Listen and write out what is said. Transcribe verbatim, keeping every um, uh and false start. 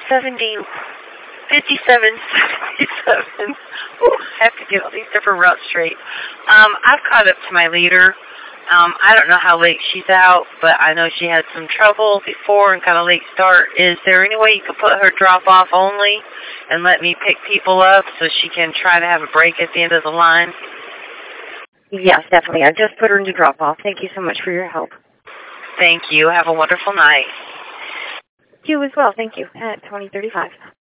seventy, fifty-seven, seventy-seven. Ooh, I have to get all these different routes straight. Um, I've caught up to my leader. Um, I don't know how late she's out, but I know she had some trouble before and got a late start. Is there any way you could put her drop off only and let me pick people up so she can try to have a break at the end of the line? Yes, definitely. I just put her into drop off. Thank you so much for your help. Thank you. Have a wonderful night. You as well. Thank you. At twenty thirty-five.